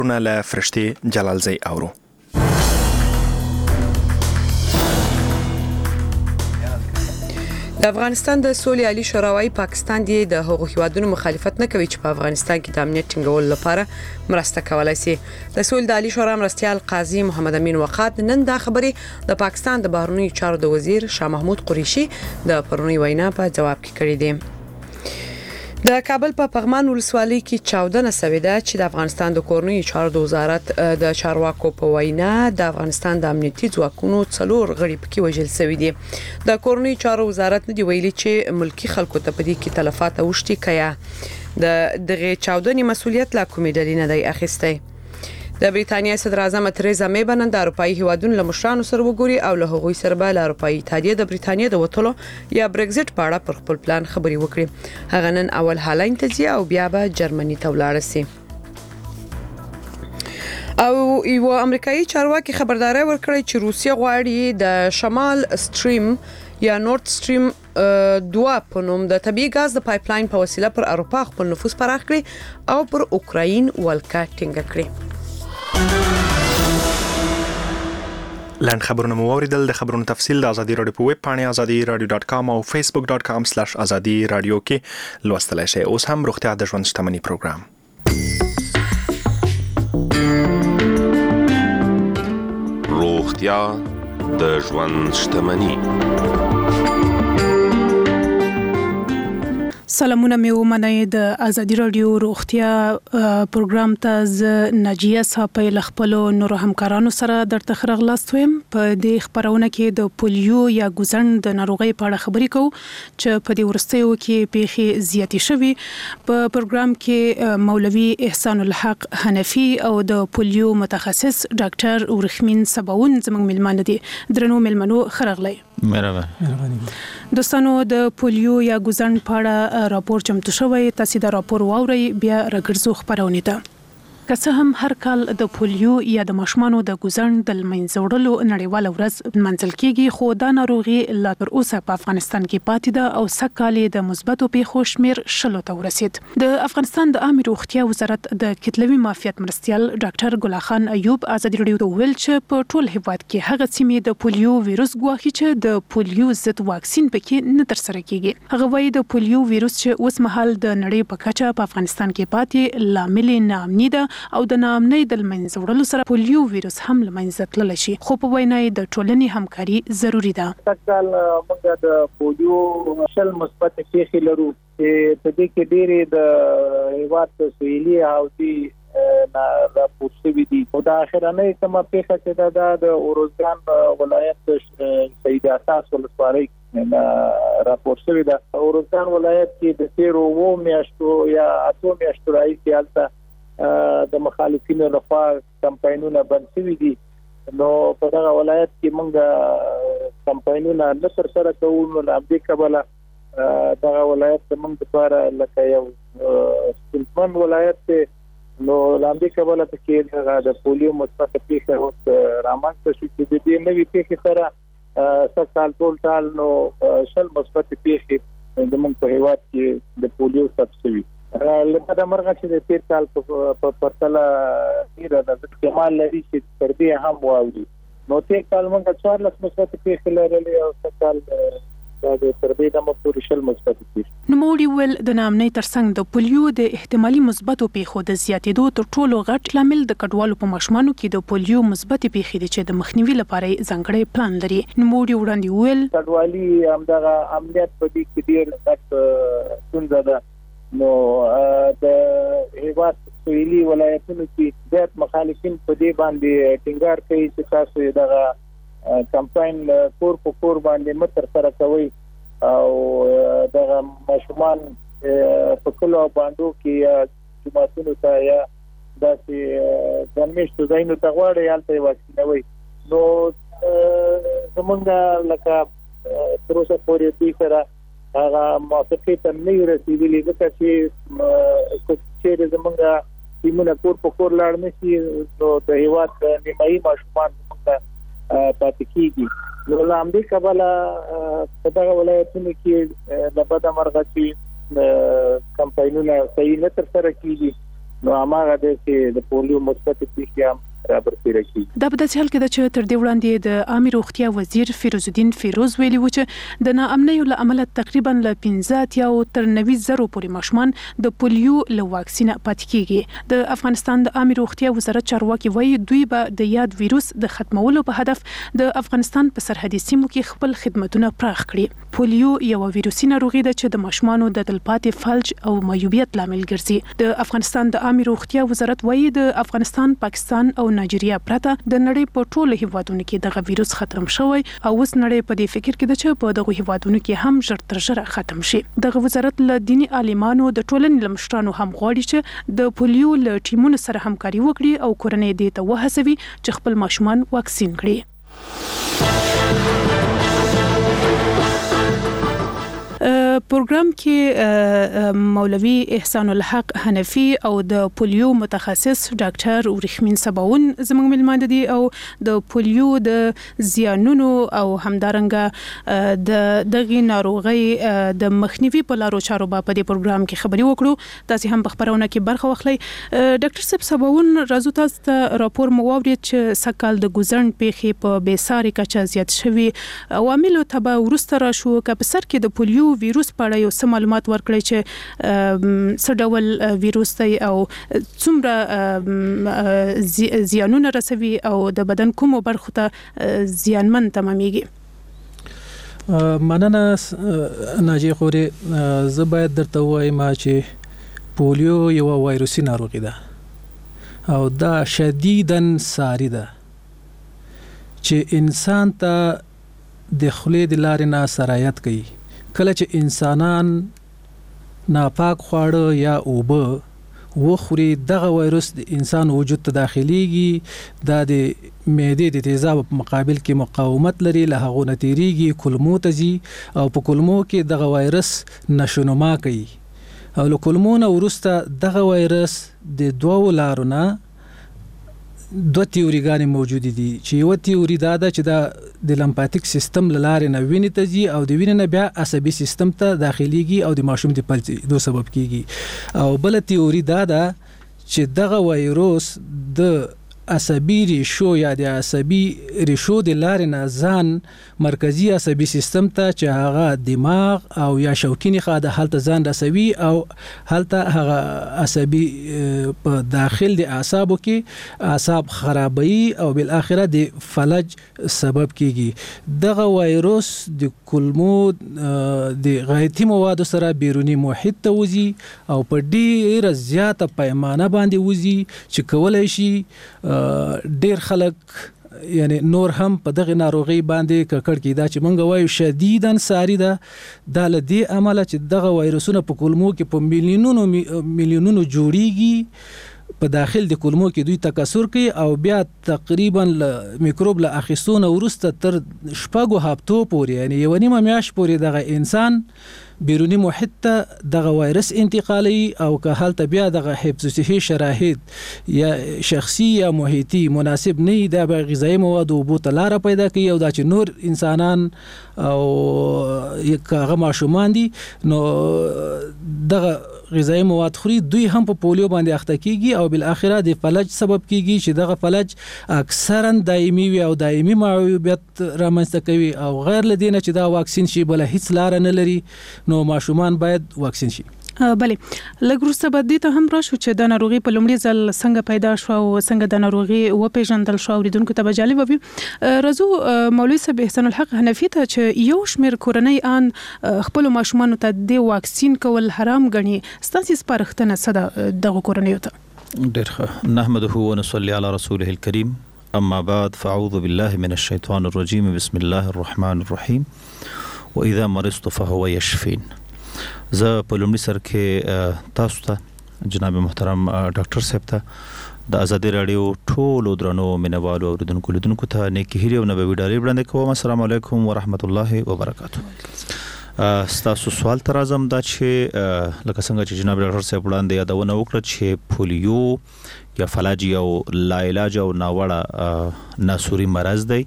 له فرشتي جلالزی اورو. د افغانستان د سولې عالی شورا پاکستان دی د هغو هیوادونو مخالفت نه کوي چې په افغانستان کې د امنیت ټینګولو لپاره مرسته کولای شي. د سولې د عالی شورا مرستیال قاضي محمد امین وقاد نن دا خبرې د پاکستان د بهرنیو چارو د وزیر شاه محمود قریشي د پرونی وینا په جواب کې کړی دی. د کابل په پغمان ولسوالۍ کې چاودنه شوې ده چې د افغانستان د کورنیو چارو د وزارت د چارواکو په وینا د افغانستان د امنیتي ځواکونو څلور غړي پکې وژل شوي دي. د کورنیو چارو وزارت نه دی ویلي چې ملکی خلکو ته په دې کې تلفات اوښتي کیا د دغه چاودنې مسولیت لا کومې ډلې نه دی اخیستی. د بریتانیا صدر اعظم تریزا می بنن د اروپאי هیوادونو له مشرانو سره وګوري او له هغوی سره به له اروپאי اتحادیه د بریتانیا د وټلو یا برگزټ په اړه پر خپل پلان خبري وکړي. هغه نن اول هالند ته ځي او بیا به جرمني ته ولاړ شي. او یو امریکایي چارواکي خبرداري ورکړی چې روسیه غواړي د شمال سټریم یا نورث سټریم 2 په نوم د طبيعي غاز د پایپلاین په وسیله پر اروپا خپل نفوذ پراخ کړي او پر اوکراین ولکه ټینګه کړي. لاند خبرونه مو اوریدل. د خبرونو تفصیل د ازادي رادیو په ویب پاڼه azadi.radio.com او facebook.com/azadi radio کې لوستلای شئ. اوس هم روغتیا د ژوند شتمنۍ پروګرام. روغتیا د ژوند شتمنۍ. سلامونه مې ومنئ. د ازادي رادیو روغتیا پروګرام ته ز ناجیه صاحب له خپل نورو همکارانو سره درته خرغلاست ویم. په دې خبرونه کې د پولیو یا ګوزن د ناروغۍ په اړه خبرې کوو چې په دې ورستیو کې پیښې زیاتې شوي. په پروګرام کې مولوي احسان الحق حنفي او د پولیو متخصص ډاکټر ورخمین سباون زموږ ملمانه دي. درنو ملمنو خرغلی. مرحبا دوستانو. د پولیو یا ګوزن په اړه راپور چمتو شوی. تاسو دا راپور واورئ بیا راګرځو خبرونه ته. که څه هم هر کال د پولیو یا د ماشومانو د ګوزن د منځه وړلو نړیواله ورځ منځل کیږي، خو دا ناروغي لا تر اوسه په افغانستان کې پاتې ده او سږ کال د مثبتو پیښو شمیر 10 ته ورسید. د افغانستان د عامه روغتیا وزارت د کتلوي معافیت مرستیال ډاکټر ګل خان ایوب ازادي رادیو ته ویل چې په ټول هیواد کې هغه سیمې د پولیو وایروس ګواښي چې د پولیو ضد واکسین پکې نه تر سره کیږي. هغه وایي د پولیو وایروس چې اوس مهال د نړۍ په کچه په افغانستان کې پاتې لامل ناامني ده او د ناامنۍ د منځه وړلو سره پولیو وایروس هم له منځه تللی شي، خو په وینا یې د ټولنې همکاري ضروری ده. تکل موږ د پولیو شل مثبت پیښې لرو چې په دې کې ډېرې د هیواد سویلي او دی راپور شوي دي. او د اخرنۍ کومه پیښه چې د اروزګان ولایت سید اساس ولسوالۍ راپور شوی ده. اروزګان ولایت کې د 13 میاشتو یا 8 میاشتو راځي هلته د مخالفینو لخوا کمپاینونه بند شوي دي. نو په دغه ولایت کې موږ کمپاینونه نه تر سره کوو. نو له همدې کبله دغه ولایت موږ لپاره لکه یو ستونزمن ولایت دی. نو له همدې کبله چې د پولیو مثبت پیښه اوس رامنځته شوې چې د دې نوې پیښې سره سږ کال ټول نو شل مثبت پیښې زموږ په هیواد کې د پولیو ثبت شوي. لکه د مرغه چې د تیر کال په پرتله ډیره د احتمال لري چې تر دې هم واوړي. نو تیر کال موږ 14 مثبت پیښې لرلې او څه کال د تر دې د مپوري شل مثبت پیښې. نوموړي ول د نامنۍ ترڅنګ د پولیو د احتمالي مثبتو پیښو د زیاتېدو تر ټولو غټ لامل د کډوالو په ماشومانو کې د پولیو مثبت پیښې دي چې د مخنیوي لپاره ځانګړی پلان لري. نوموړي وړاندې ول کډوالي همدغه امنیت په دې کې ډیر غټ ستونزه ده. نو د هیواد سویلي ولایتونو کې زیات مخالفین په دې باندې ټینګار کوي چې تاسو دغه کمپاین کور په کور باندې متر سره کوي او دغه ماشومان په کلو باندې کې جماعتونو ته یا داسې دمشت ځایونو ته غواړي هلته واکسینوي. نو زمونږ لکه تر اوسه پورې دوی سره هغه موافقه ته نه رسیدلې ځکه چې چې زمونږ ټیمونه کور په کور لاړ نشي. نو د هیواد نیمایي ماشومان پاتې کیږي. نو له همدې کبله په دغه ولایتونو کې د بده مرغه چې کمپاینونه صحیح نه تر سره کیږي نو هغه د پولیو مثبت پیښې هم برسېره کیږي. دا په داسې حال کې ده چې تر دې وړاندې د عامه روغتیا وزیر فیروز الدین فیروز ویلي و چې د ناامنۍ له امله تقریبا له 15 یا تر 90 زره پورې ماشومان د پولیو له واکسین پاتې کیږي. د افغانستان د عامه روغتیا وزارت چارواکي وایي دوی به د یاد ویروس د ختمولو په هدف د افغانستان په سرحدي سیمو کې خپل خدماتونه پراخ کړي. پولیو یو ویروسي ناروغي ده چې د ماشومانو د تلپاتې فلج او معیوبیت لامل ګرځي. د افغانستان د عامه روغتیا وزارت وایي د افغانستان، پاکستان او نایجیریا پرته د نړۍ په ټولو هیوادونو کې دغه ویروس ختم شوی او اوس نړۍ په دې فکر کې ده چې په دغه هیوادونو کې هم ژر تر ژره ختم شي. دغه وزارت له دینی عالمانو د ټولنې له مشرانو هم غواړي چې د پولیو له ټیمونو سره همکاري وکړي او کورنۍ دې ته وهڅوي چې خپل ماشومان واکسین کړي. پروګرام کې مولوي احسان الحق حنفي او د پولیو متخصص ډاکټر ورخمین سباون زموږ ملمان دي او د پولیو د زیانونو او همدارنګه د دغه ناروغي د مخنیوي په لارو چارو په دې پروګرام کې خبري وکړو. تاسو هم په خبرونه کې برخه واخلئ. ډاکټر صاحب سباون راځو تاسو ته راپور موارد چې سکهال د ګوزن پیښې په بیساري کچه زیات شوی عوامل تبع ورسته را شو که په سر کې د پولیو ویروس په اړه یو څه معلومات ورکړئ چې څه ډول ویروس دی او څومره زیانونه رسوي او د بدن کومو برخو ته زیانمن تمامېږي. مننه ناجی خوري. زه باید درته وایم چې پولیو یو وایروسي ناروغي ده او دا شدیداً ساری ده چې انسان ته د خولې د لارې نه سرایت کوي. کله چې انسانان ناپاک خواړه یا اوبه وخوري دغه وایروس د انسان وجود ته داخليږي. دا د معدې د تیزاب په مقابل کې مقاومت لري، له هغه نه تیریږي، کولمو ته ځي او په کولمو کې دغه وایروس نشونما کوي او له کولمو نه وروسته دغه وایروس د دوو لارو نه دوه تیوریګانې موجود دي چې یو تیوري دا ده چې دا د لمفاتیک سیستم لاره نه وینې ته ځي او د وینې نه بیا عصبي سیستم ته داخليږي او د ماشوم د پلځېدو سبب کیږي. او بل تیوري دا ده چې دغه وایروس د عصبي ریشو یا د عصبي ریشو د لارې نه ځان مرکزی عصبي سیستم ته چې هغه دماغ او یا شوکي نخاع د هلته ځان رسوي او هلته هغه عصبي په داخل د اعصابو کې اعصاب خرابوي او بل اخره د فلج سبب کیږي. دغه وایروس د کولمو د غایطي موادو سره بیرونی محیط ته وځي او په ډیره زیاته پیمانه باندې وځي چې کولای شي ډیر خلک یعنی نور هم په دغه ناروغي باندې ککړ کیدا چې مونږ وایو شدیداً ساری ده. د لدې عمله چې دغه وایروسونه په کولمو کې په میلیونونو جوړیږي، په داخل د کولمو کې دوی تکثر کوي او بیا تقریبا میکروب له اخیستونه ورسته تر شپږو هفتو پورې یعنی یو نیمه میاشت پورې دغه انسان بیرونی محیط ته دغه وایرس انتقالي او که هلته بیا دغه حفظ صحي شرایط یا شخصي یا محیطي مناسب نه دا به غذایی مواد او بوته لار پیدا کوي او دا چې نور انسانان او هغه ماشومان دي نو دغه غذایی مواد خوري دوی هم په پولیو باندې اخته کیږي او بل اخره د فلج سبب کیږي چې دغه فلج اکثرا دایمي وي او دایمي معیوبیت رامنځته کوي او غیر لدینه چې دا واکسین شي بل هیڅ لار نه لري نو ماشومان باید واکسین شي. بله لګروسته بده ته هم راشو چې د ناروغي په لومړي ځل څنګه پیدا شو او څنګه د ناروغي و پیژندل شو اوریدونکو ته جالب وي. رازو مولوي صاحب احسان الحق حنفي ته چې یو شمیر کورنۍ ان خپل ماشومان ته د واکسین کول حرام غني ستاسو سپارښتنه صدا دغه کورنۍ ته ډېر ښه. نحمده ونصلي على رسوله الكريم اما بعد فاعوذ بالله من الشيطان الرجيم بسم الله الرحمن الرحيم واذا مرضت فهو يشفين. زه په لومړي سر کې تاسو ته جناب محترم ډاکټر صاحب ته د ازادي رادیو ټولو درنو مینوالو اوریدونکو لیدونکو ته نیکی هیله او نبوي ډالۍ وړاندې کوم. السلام علیکم ورحمت الله وبرکاته. تاسو سوال تر اعظم دا چې لکه څنګه چې جناب ډاکټر صاحب وړاندې یادونه وکړه چې پولیو یا فلج یو لا علاج او ناوړه ناسوري مرض دی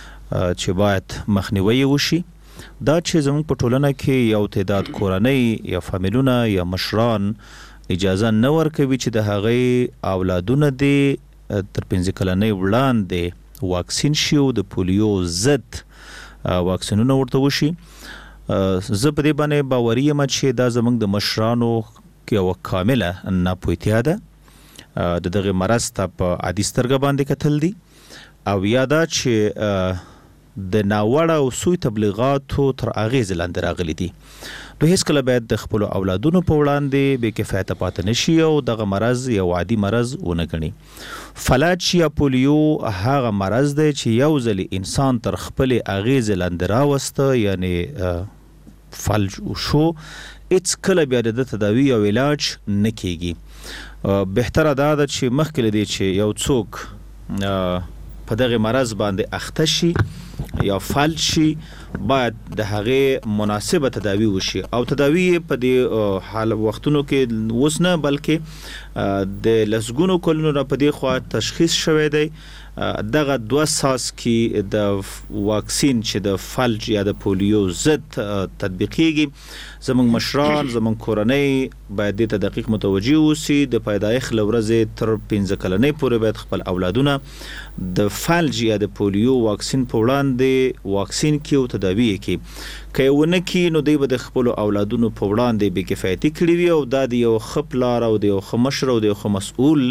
چې باید مخنیوي وشي. دا چې زموږ په ټولنه کې یو تعداد کورنۍ یا فامیلونه یا مشران اجازه نه ورکوي چې د هغې اولادونه دې تر 15 کلنۍ وړاندې واکسین شي او د پولیو ضد واکسینونه ورته وشي. زه په دې باندې باوري یم چې دا زموږ د مشرانو یوه کامله ناپوهتیا ده، د دغه مرض ته په عادي سترګه باندې کتل دي او یا دا چې د ناوړه او سوء تبلیغاتو تر اغیز لاندې راغلي دي. نو هیڅکله باید د خپل اولادونو په وړاندې بې کفایته پاتې نشي او دغه مرض یو عادي مرض ونه ګڼي. فلج یا پولیو هغه مرض دی چې یو ځل انسان تر خپل اغیز لاندې راوسته، یعنی فلج شو، هیڅ کله بیا د تداوی او علاج نه کیږي. بهتره دا ده چې مخکې له دې چې یو څوک په دغه مرض باندې اخته شي یا فلج شي باید د هغې مناسبه تداوی وشي او تداوی په دې حال وختونو کې اوس نه بلکې د لسګونو کلونو نه په دې خوا تشخیص شوی دی. دغه 2 ساس کې د واکسین چې د فلج یا د پولیو ضد تطبیقیږي، زموږ مشران زموږ کورنۍ باید دې ته دقیق متوجه اوسي. د پیدایښت له ورځې تر 15 کلنۍ پورې باید خپل اولادونه د فلج یا د پولیو واکسین په وړاندې واکسین کړي او تداوی یې کړي. که یې ونه کړي نو دوی به د خپلو اولادونو په وړاندې بې کفایتي کړي وي او دا د یو ښه پلار او د یو ښه مشر او د یو ښه مسؤول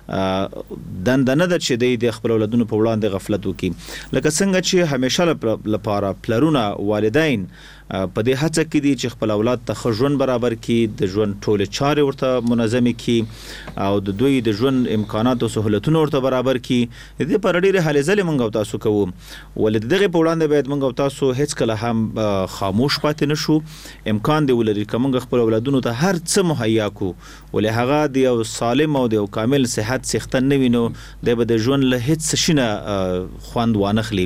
دنده نه ده چې دوی د خپل اولادونو په وړاندې غفلت وکړي. لکه څنګه چې همیشه لپاره پلرونه والدین په دې هڅه کې دي چې خپل اولاد ته ښه ژوند برابر کړي، د ژوند ټولې چارې ورته منظمې کړي او د دوی د ژوند امکانات او سهولتونه ورته برابر کړي. د دې لپاره ډېرې هلې ځلې موږ او تاسو کوو، ولې د دغې په وړاندې باید موږ او تاسو هېڅکله هم خاموش پاتې نشو. امکان دی ولري که موږ خپل اولادونو ته هر څه مهیا کړو، ولې هغه د یو سالم او د یو کامل صحت څښتن نه وي نو دی به د ژوند له هېڅ شي نه خوند وانخلي،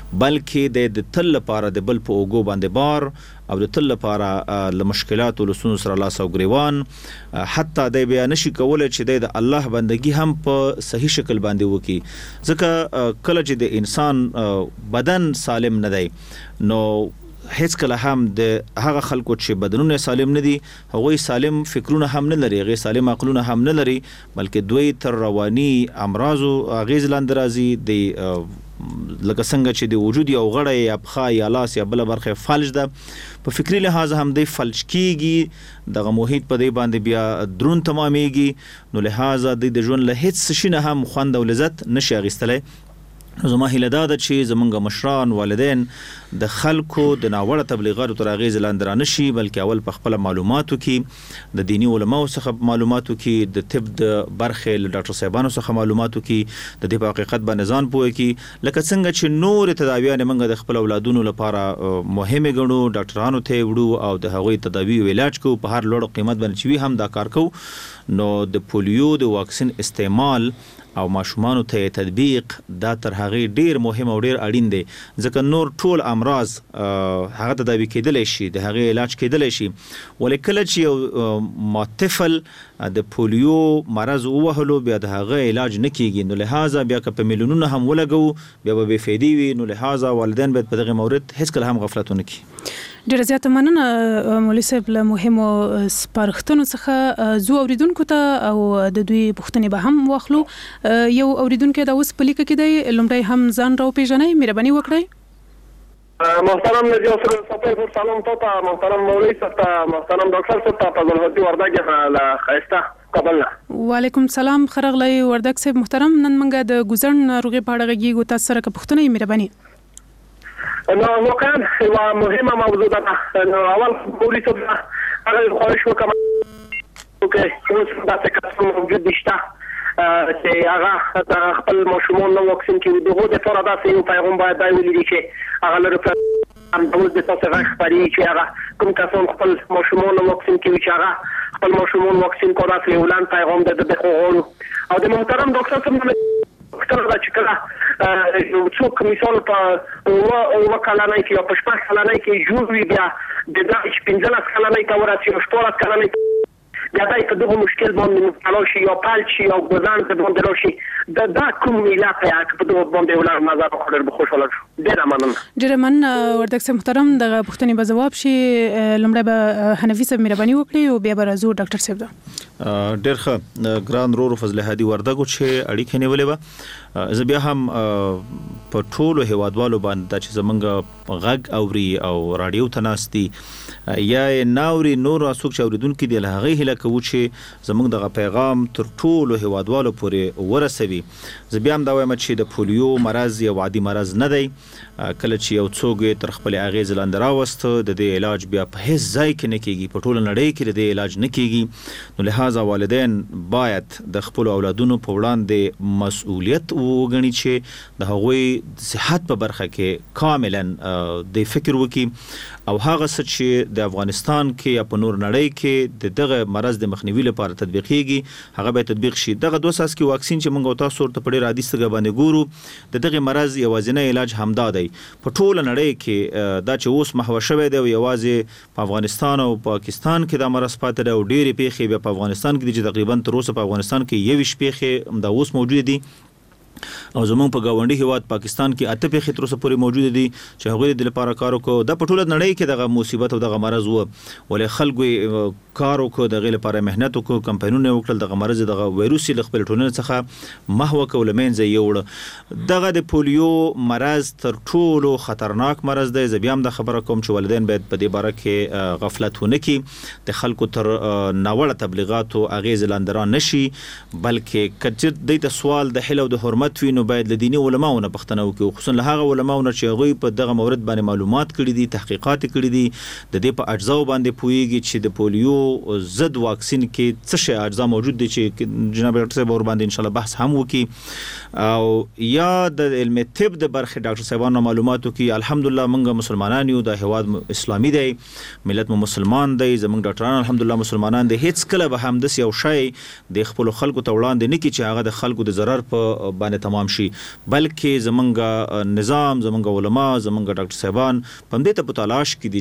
بلکې د تل لپاره د بل په اوږو باندې بار او د تل لپاره له مشکلاتو له ستونزو سره لاس او ګریوان، حتی دی بیا نشي کولی چې دی د الله بندګي هم په صحیح شکل باندې وکړي. ځکه کله چې د انسان بدن سالم نه دی نو هیڅ کله هم د هغه خلکو چې بدنونه سالم نه دي هغوی سالم فکرونه هم نه لري، هغوی سالم عقلونه هم نه لري، بلکې دوی تر رواني امراضو اغیز لاندې راځي. د لکه څنګه چې د وجود یو غړی یا پښه یا لاس یا بله برخه فلج ده، په فکري لحاظ هم دی فلج کیږي، دغه محیط په دی باندې بیا درون تمامیږي، نو لحاظه دی د ژوند له هیڅ شي نه هم خوند او لذت نشي اخیستلی. زما هیله دا ده چې زمونږ مشران والدین د خلکو د ناوړه تبلیغاتو تر اغیز لاندې رانشي، بلکې اول په خپله معلوماتو کې د دیني علماو څخه معلوماتو کې د طب د برخې له ډاکټر صاحبانو څخه معلوماتو کې د دې په حقیقت باندې ځان پوه کړي. لکه څنګه چې نورې تداویانې موږ د خپل اولادونو لپاره مهمې ګڼو، ډاکټرانو ته یې وړو او د هغوی تداوي او علاج کوو په هر لوړ قیمت باندې چې وي هم دا کار کوو. نو د پولیو د واکسین استعمال او ماشومانو ته تطبیق دا تر هغې ډیر مهم او ډیر اړین دی، ځکه نور ټول امراض هغه تداوی کېدلی شي، د هغې علاج کېدلی شي، ولې کله چې یو طفل د پولیو مرض ووهلو بیا د هغه علاج نه کیږي، نو لحاظه بیا که په میلیونونه هم ولګو بیا به بې فایدې وي. نو لحاظه والدین باید په دغه مورد هیڅکله هم غفلت ونه کړي. ډیره زیاته مننه مولوي صاحب له مهمو سپارښتنو څخه. زو اوریدونکو ته او د دوی پوښتنې به هم واخلو. یو اوریدونکی دا اوس په لیکه کې دی، لومړی هم ځان راوپېژنئ، مهرباني وکړئ. محترم نجی صاحب سلام ته محترم مولوي صاحب ته محترم ډاکټر صاحب ته فضل وردګ له خیسته قبلنا. وعلیکم سلام خرغلی وردګ صاحب محترم. نن موږ د ګوزن ناروغي په اړه غږیږو، تاسو سره که پوښتنه یې مهرباني. نو واقعا یوه مهمه موضوع ده. نو اول مولوي صاحب هغه خواهش وکړم چې اوس داسې کسان موجود شته چې هغه د خپل ماشومان نه واکسین کړي. د هغو دپاره داسې یو پیغام باید دا ویلي دي چې هغه لري اوس د تاسو غږ خپرېږي چې هغه کوم کسان خپل ماشومان نه واکسین کوي چې هغه خپل ماشومان واکسین کړي. داسې یو لاند پیغام ده د غواړو. او د محترم ډاکټر صاحب پوښتنه ده چې کله څوک مثال په اووه کلنۍ کې یا په شپږ کلنۍ کې جوړ وي، بیا د دغه 15 کلنۍ ته ورسي او 14 کلنۍ بیا دا په دغه مشکل باندې مبتلا شي یا فلج شي یا ګزان ته باندې راشي دا کوم علت یا په دغه باندې ولا نظر بخور بخوشاله شو. ډیر مننه. ډیر مننه وردګ صاحب محترم، دغه پوښتنې به جواب شي. لمړی به حنفي صاحب مهرباني وکړي او بیا به راځو ډاکټر صاحب ته. ډیر ښه ګران رور فضل هادي وردګو چې اړیکې نیولې و. زه بیا هم په ټولو هیوادوالو باندې چې زمونږ غږ اوري او رادیو ته ناستي یا ناوري نور اسوک چې اوریدونکو دی له هغه هله کوي چې زمونږ دغه پیغام تر ټولو هیوادوالو پورې ورسوي. زه بیا هم دا وایم چې د پولیو مرض یو عادي مرض نه دی. کله چې یو څوک تر خپل اغیز لاندې راوست د دې علاج بیا په هیڅ ځای کې نه کیږي، په ټوله نړۍ کې د دې علاج نه کیږي. نو لہذا والدین باید د خپل اولادونو په وړاندې مسؤلیت وګڼي چې د هغوی صحت په برخه کې کاملا د فکر وکړي او هغه څه چې د افغانستان کې یا په نور نړۍ کې دغه مرض د مخنیوي لپاره تطبیقيږي هغه به تطبیق شي. دغه 2 ساس کې واکسین چې موږ تاسو ته په ډیر عادي سترګه باندې ګورو دغه مرض یوازینی علاج همدا دی. په ټوله نړۍ کې دا چې اوس محو شوی دی یوازې په افغانستان او پاکستان کې دا مرض پاتې دی او ډېرې پیښې به په افغانستان کې دي چې تقریبا تر اوسه په افغانستان کې 21 پیښې دا اوس موجود دي او زمونږ په گاونډي هیواد پاکستان کې 8 پیښې تر اوسه پورې موجود دي چې هغوی د لپاره کار وکړو. د پټوله نړۍ کې دغه مصیبت او دغه مرض و ولې خلکو کار وکړو دغه لپاره مهنت وکړو کمپاینونه وکړل دغه مرض دغه وایروس له خپل ټولنې څخه محو کول منځ یوړ. دغه د پولیو مرض تر ټولو خطرناک مرض دی. زه بیا هم د خبره کوم چې والدین باید په دې باره کې غفلت ونه کړي، د خلکو تر ناوړه تبلیغاتو اغیز لاندې را نشي، بلکې کچر د سوال د حل او د حرمت وینو باید له دیني علماو نه پوښتنه وکړي، خصوصا له هغه علماو نه چې هغوی په دغه مورد باندې معلومات کړي دي، تحقیقات کړي دي، د دې په اجزاو باندې پوهیږي چې د پولیو ضد واکسین کې څه شی اجزا موجود دي چې جناب ډاکټر صاحب ور باندې ان شاء الله بحث هم وکړي او یا د علم طب د برخه ډاکټر صاحبانو معلومات وکړي. الحمدلله موږ مسلمانان یو، د هیواد اسلامي دی، ملت مو مسلمان دی، زموږ ډاکټران الحمدلله مسلمانان دي. هیڅ کله به هم د یو شی د خپل خلکو ته وړاندې نه کی چې هغه د خلکو د ضرر په باندې تمام شي، بلکې زمونږ نظام، زمونږ علما، زمونږ ډاکټر صاحبان په دې ته په تلاش کې دي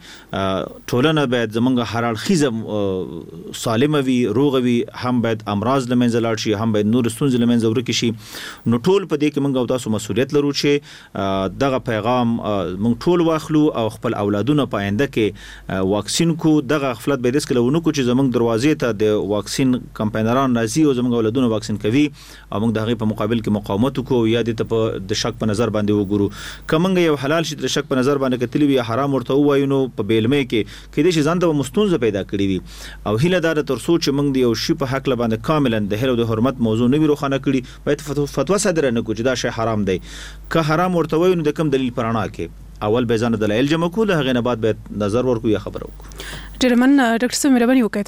چې ټولنه باید زمونږ هر اړخیزه سالمه وي، روغه وي، هم باید امراض له منځه لاړ شي، هم باید نور ستونزې له منځه ورکې شي. نو ټول په دې کې موږ او تاسو مسؤلیت لرو چې دغه پیغام موږ ټول واخلو او خپل اولادونه په آینده کې واکسین کو. دغه غفلت به داسې کله ونه کو چې زمونږ دروازې ته د واکسین کمپاینران راځي او زمونږ اولادونه واکسین کوي او موږ د هغې په مقابل کې مقاومت کو یا د شک په نظر باندې وګورو. کومنګ یو حلال شي د شک په نظر باندې کتلی وي حرام ورته وایو نو په بیلمه کې کېدې شي ځان ته مستونزه پیدا کړی وي او هیله دار تر سوچ موږ د یو شی په حق باندې کاملا د هر او د حرمت موضوع نه وي روخانه کړي باید فتوا صادره نه کو چې دا شی حرام دی. که حرام ورته وایو نو د کوم دلیل پرانا کې اول به ځان دلایل جمع کول، هغه نه بعد باید نظر ورکو یا خبرو وکړو. ډیرمن ډاکټر صاحب مهرباني وکړئ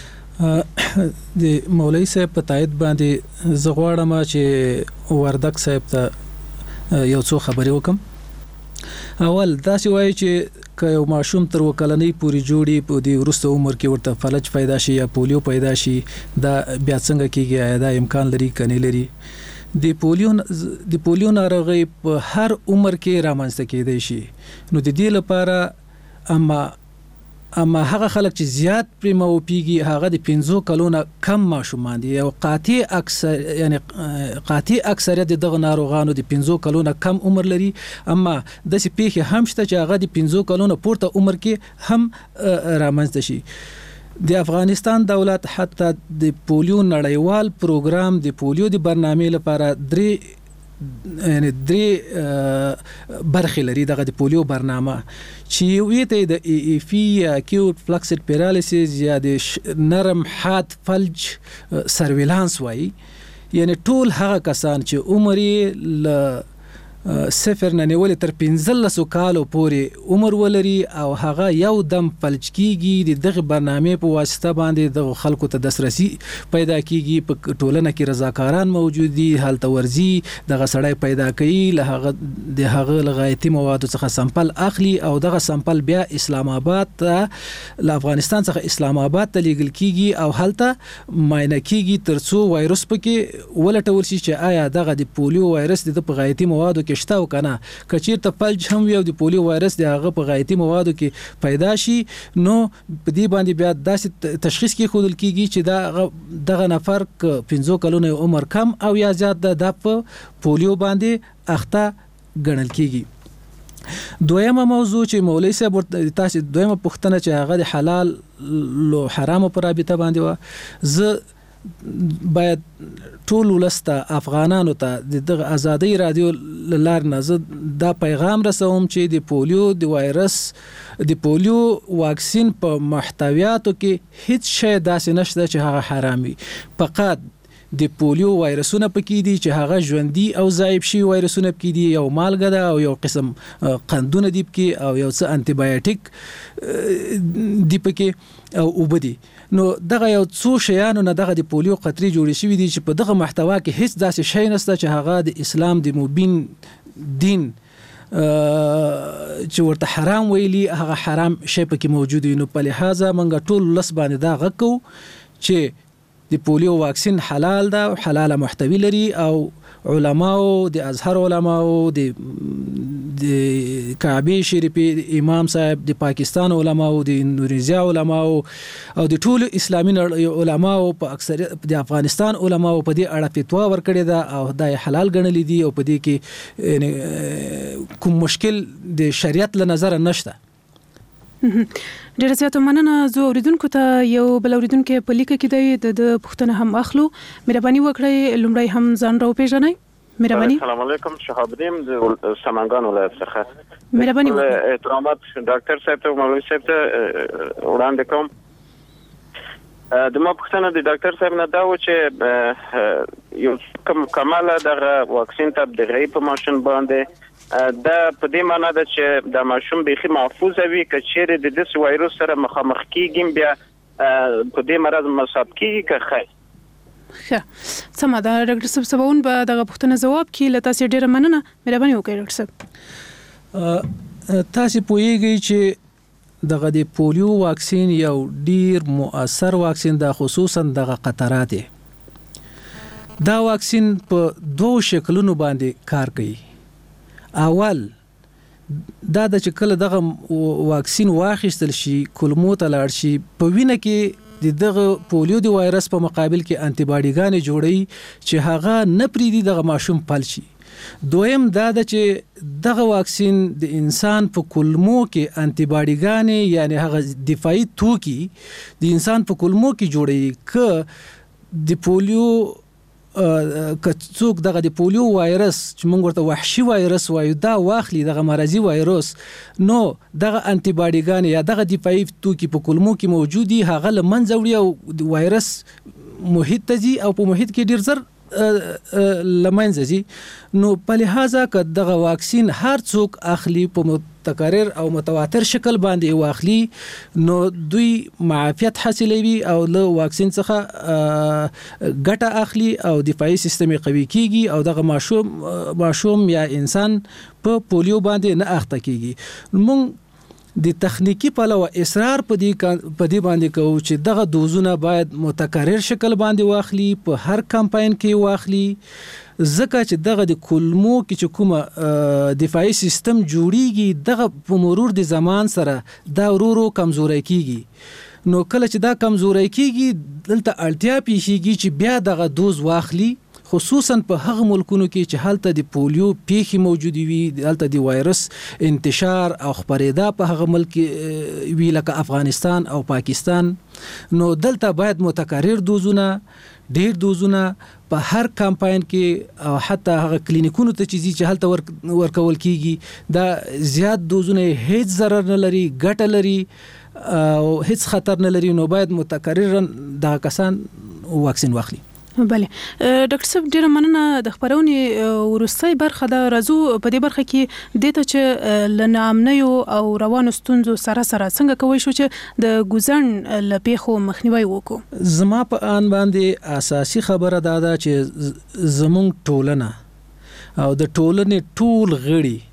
تاسو د مولوی صاحب په تایید باندې زه غواړم چې وردګ صاحب ته یو څو خبرې وکم. اول دا چې وایي چې که یو ماشوم تر وکلنۍ پورې جوړي په دې وروسته عمر کې ورته فلج پیدا شي یا پولیو پیدا شي، دا بیا څنګه کیږي؟ دا امکان لري کني لري؟ د پولیو ناروغي په هر عمر کې رامنځته کېدای شي. نو د دې لپاره اما هغه خلک چې زیات پرې موپیږي هغه د 15 کلونو کم ماشومان دي او قاطع اکثریت دغه ناروغانو د 15 کلونو کم عمر لري. اما د سې پیښه هم شته چې هغه د 15 کلونو پورته عمر کې هم رامنځته شي. د افغانستان دولت حتی د پولیو نړیوال پروګرام د پولیو د برنامې لپاره درې برخې لري. دغه د پولیو برنامه چې وی ته د ایفی اکیوټ فلکسډ پیرالیسیس یا د نرم حاد فلج سرویلانس وای، یعنی ټول هغه کسان چې عمر ل صفر نه نیولې تر 15 کالو پورې عمر ولري او هغه یو دم فلج کیږي، دغه برنامه په واسطه باندې د خلکو ته دسترسي پیدا کیږي. په ټولنه کې رضاکاران موجود دي، هلته ورزي دغه سړی پیدا کوي، له هغه لغایتي موادو څخه سمپل اخلي او دغه سمپل بیا اسلام آباد ته له افغانستان څخه اسلام آباد ته لیږل کیږي او هلته معاینه کیږي ترڅو وایروس پکې ولټول شي چې آیا دغه د پولیو وایرس د غایتي موادو کې کې شته او کنه کچیر ته فلج هم یو د پولیو وایرس د هغه په غایطي موادو کې پیدا شي نو په دې باندې بیا داسې تشخیص کې خودل کیږي چې دغه نفر 15 کلونو عمر کم او یا زیات د پولیو باندې اخته ګڼل کیږي. دویمه موضوع چې مولوی صاحب تاسو دویمه پوښتنه چې هغه د حلال او حرام پر رابطه باندې و زه باید ټول ولسته افغانانو ته د ازادي رادیو لار نه زه دا پیغام رسوم چې د پولیو د وایرس د پولیو واکسین په محتویاتو کې هیڅ شی داسې نشته چې هغه حرامي فقط د پولیو وایرسونه پکې دي چې هغه ژوندۍ او ضعیف شي وایرسونه پکې دي یو مالګه ده او یو قسم قندونه دي پکې او یو څه انټي بایوټیک دی پکې او وبدي نو دغه یو څو شیانو نه دغه د پولیو قطري جوړې شوې دي چې په دغه محتوا کې هیڅ داسې شی نشته چې هغه د اسلام د مبین دین چې ورته حرام ویلي هغه حرام شی پکې موجود وي نو په لحاظه موږ ټول لس باندې دا غکو چې د پولیو واکسین حلال ده او حلاله محتوی لري او علماو د ازهر علماو د کعبه شریفه امام صاحب د پاکستان علماو د اندونیزیا علماو او د ټول اسلامي علماو په اکثر د افغانستان علماو په دې اړه فتوا ورکړې ده او دا حلال ګڼل دي او په دې کې کوم مشکل د شریعت له نظر نشته. ډیره زیاته مننه. زه اوریدونکو ته یو بل اوریدونکو په لیکه کې د پښتنه هم اخلو. مهرباني وکړئ لومړی هم ځان راو پیژنئ. مهرباني. السلام علیکم شهاب الدین د سمنګان ولایت څخه. مهرباني وکړئ. احترامات ډاکټر صاحب ته مولوی صاحب ته وړاندې کوم. د ما پښتنه د ډاکټر صاحب نه دا و چې یو کوم کماله د واکسین تبلیغي په ماشين باندې دا په دې معنی ده چې د ماشوم بيخي محفوظ وي کچېره د دې وایروس سره مخامخ کیږي بیا په دې مرض مصاب کیږي که ښه سم ده. ډاکټر صاحب سباون به دغه پوښتنه جواب کړي لته سي ډیره مننه. مهرباني وکړئ ډاکټر صاحب. تاسو پوهیږئ چې دغه د پولیو واکسین یو ډیر مؤثر واکسین ده خصوصا دغه قطرات دا واکسین په دوه شکلونو باندې کار کوي. اول دا د چې کله دغه واکسین واخیستل شي کولمو ته لاړ شي په وینه کې دغه پولیو د وایرس په مقابل کې انټي باډیګانې جوړي چې هغه نه پریدي دغه ماشوم پل شي. دویم دا د چې دغه واکسین د انسان په کولمو کې انټي باډیګانې یعنی هغه دفاعي توکي د انسان په کولمو کې جوړي ک د پولیو کڅوک دغه د پولیو وایرس چې موږ ورته وحشي وایرس وایو دا واخلي دغه مرضی وایرس نو دغه انټي باډیګان یا دغه دفاعي توکي په کولمو کې موجودي هغه لمنځه وړي او وایرس محیط ته ځي او په محیط کې ډیر زر لمنځه ځي. نو په لحاظه که دغه واکسین هر څوک اخلي په متکرر او متواتر شکل باندې واخلي نو دوی معافیت حاصلوي او له واکسین څخه ګټه اخلي او دفاعي سیستم قوي کیږي او دغه ماشوم یا انسان په پولیو باندې نه اخته کیږي. موږ د تخنیکی پلوه اصرار په دې باندې کوو چې دغه دوزونه باید متکرر شکل باندې واخلي په هر کمپاین کې واخلي ځکه چې دغه د کولمو کې چې کومه دفاعي سیستم جوړیږي دغه په مرور د زمان سره دا ورو کمزوري کیږي. نو کله چې دا کمزوري کیږي دلته اړتیا پیښیږي چې بیا دغه دوز واخلي خصوصا په هغه ملکونو کې چې هلته د پولیو پیښې موجود وي هلته د وایرس انتشار او خپرېدا په هغه ملک وی لکه افغانستان او پاکستان. نو دلته باید متکرر دوزونه ډیر دوزونه په هر کمپاین کې او حتی هغه کلینیکونو ته چې هلته ورکول کیږي دا زیات دوزونه هیڅ ضرر نه لري ګټه لري او هیڅ خطر نه لري. نو باید متکرر دا کسان واکسین واخلي. بله ډاکټر صاحب ډیره مننه. د خبرونې ورستۍ برخه د رازو په دې برخه کې د ته چې لنامنیو او روانو ستونزو سره څنګه کوي شو چې د ګوزن لپیخو مخنیوي وکړو. زما په ان باندې اساسي خبره دا ده چې زمونږ ټولنه او د ټولنې ټول غړي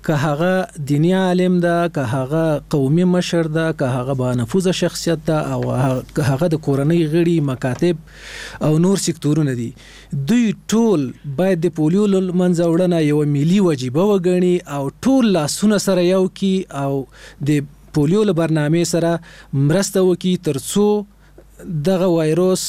که هغه دینی عالم ده، که هغه قومي مشر ده، که هغه با نفوذ شخصیت ده، او که هغه د کورنۍ غړي، مکاتب او نور سکتورونه دي، دوی ټول باید د پولیو منځه وړنه یو ملي وجیبه وګڼي او ټول لاسونه سره یو کی او د پولیو له برنامې سره مرسته وکړي ترڅو دغه وایروس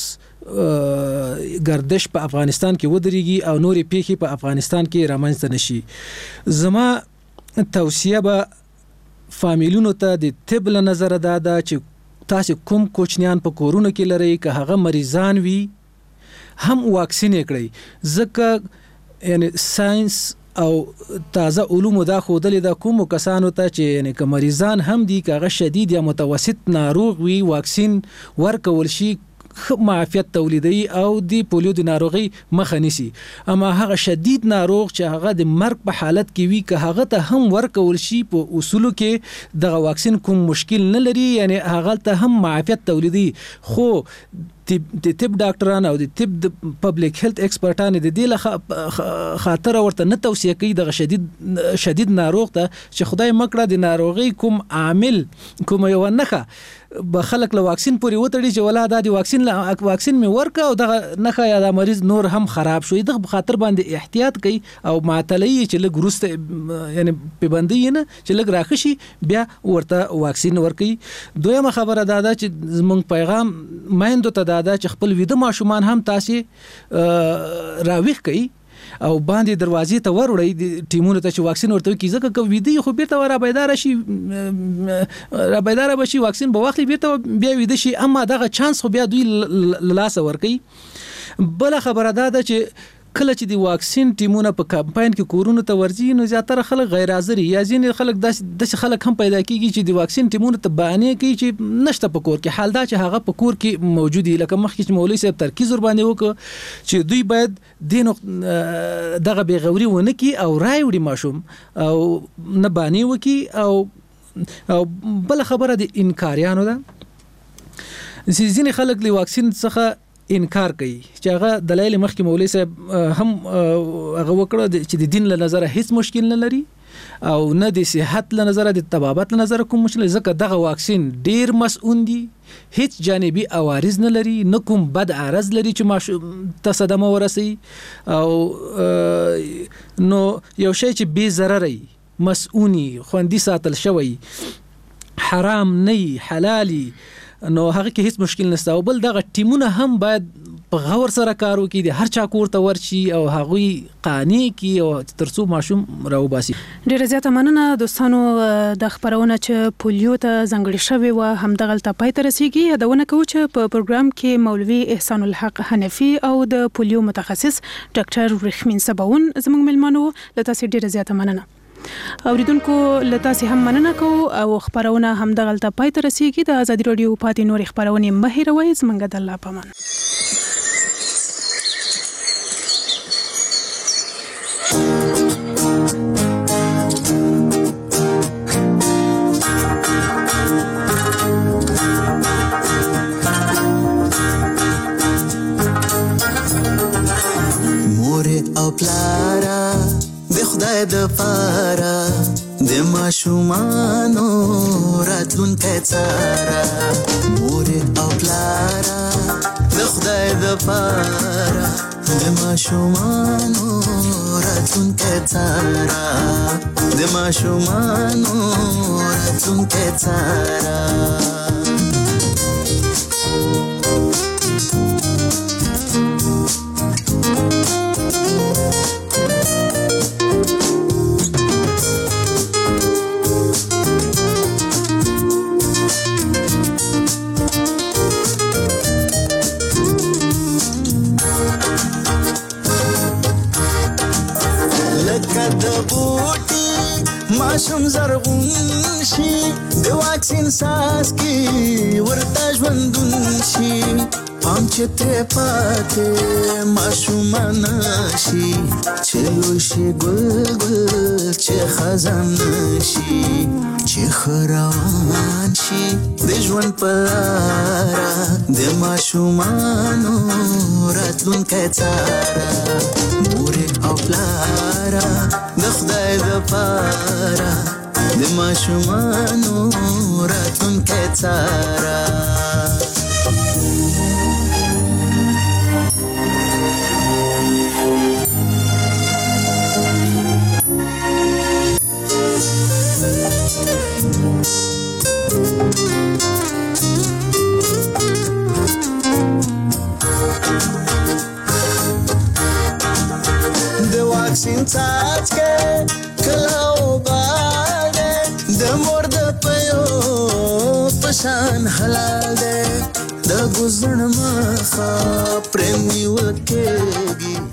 گردش په افغانستان کې ودرېږي او نورې پیښې په افغانستان کې رامنځته نشي. زما توصیه به فامیلونو ته د طب له نظره دا ده چې تاسو کوم کوچنیان په کورونو کې لرئ، که هغه مریضان وي هم واکسین کړئ، ځکه یعنی ساينس او تازه علوم دا خودلې دا کوم کسانو ته چې یعنی که مریضان هم دي، که هغه شدید یا متوسط ناروغ وي، واکسین ورکول شي معافیت تولیدي او د پولیو د ناروغي مخه نیسي. اما هغه شدید ناروغ چې هغه د مرګ په حالت کې وي، که هغه ته هم ورکول شي په اصولو کې دغه واکسین کوم مشکل نه لري، یعنی هغه ته هم معافیت تولیدي. خو د طب ډاکټران او د طب د پبلک هیلث ایکسپرټان د دې له خاطر ورته نه توصیه کوي دغه شدید ناروغ ته چې خدای مکړه د ناروغي کوم عامل کوم یو نخه به خلک له واکسین پورې وتړي چې ولا د واکسین می ورکا او دغه نخه یا د مریض نور هم خراب شوی، دغه خاطر باندې احتیاط کوي او معطلی چې لګ روسته یعنی پیبندي نه چې لګ راخشي بیا ورته واکسین ورکي. دویمه خبره دا ده چې زمونږ پیغام مایندو ته دا ده چې خپل ویده ماشومان هم تاسو راويخ کوي او باندې دروازې ته وروړي د ټیمونو ته چې واکسین ورته کی، ځکه کوي ویده خو بیرته را بيدار بشي واکسین به وخت بیرته بیا ویده شي، اما دغه چانس خو بیا دوی لاس ورکي. بل خبره ده چې کله چې د واکسین ټیمونه په کمپاین کې کورونو ته ورځي نو زیاتره خلک غیر حاضر یا ځینې خلک داسې خلک هم پیدا کیږي چې د واکسین ټیمونه ته بهانه کوي چې نشته په کور کې، حال دا چې هغه په کور کې موجود دي. لکه مخکې چې مولوي صاحب ترکیز ور باندې وکړ چې دوی باید دغه بېغوري ونه کی او رای وړي ماشوم او نه بانی وکي. او بل خبره د انکاریانو ده، ځینې خلک له واکسین څخه انکار کوي چې هغه دلایل مخکې مولوي صاحب هم هغه وکړه چې د دین له نظره هیڅ مشکل نه لري او نه د صحت له نظره د طبابت له نظره کوم مشکل، ځکه دغه واکسین ډیر مسؤل دي، هیڅ جانبي عوارض نه لري، نه کوم بد عرض لري چې ماشوم ته صدمه ورسي او نو یو شی چې بې ضرري مسؤونی خوندي ساتل شوی حرام نه حلالي نو هغه کې هیڅ مشکل نشته. او بل دغه ټیمونه هم باید په غور سره کار وکړي، د هر چا کور ته ورشي او هغوی قانع کی او ترڅو ماشوم راوباسي. ډیره زیاته مننه دوستانو د خبرونه چې پولیو ته ځنګړې شوی و هم دغه پای ته رسیدي. یادونه کوم چې په پروګرام کې مولوي احسان الحق حنفي او د پولیو متخصص ډاکټر رحمین سباون زموږ ملمنو. لته سي ډیره زیاته مننه. اوریدونکو لته سي هم مننه کو او خبرونه هم دغه پای ته رسیدي. د آزادي رادیو پاتې نور خبرونه مهیروي زمونږ د الله پامان. او پلارا د خدای د پاره د ماشومانو راتلونکي څارا. مور او پلارا د خدای د پاره د ماشومانو راتلونکي څارا، د ماشومانو راتلونکي څارا. ماشوم زرغون شي د واکسین ساس کی ورته ژوندون شي، پام چې ترې پاتې ماشوم نشي، چې لوی شي ګل ګل چې خزان شي، چې خروان شي د ژوند په لاره د ماشومانو راتلونکی څاره. مور او پلاره د خدای د پاره ماشومانو راتلونکی څاره. د واکسین څاڅکي کله وباله د مور د پیو پشان حلال ده د ګزړ مخه پرېمي وکېږي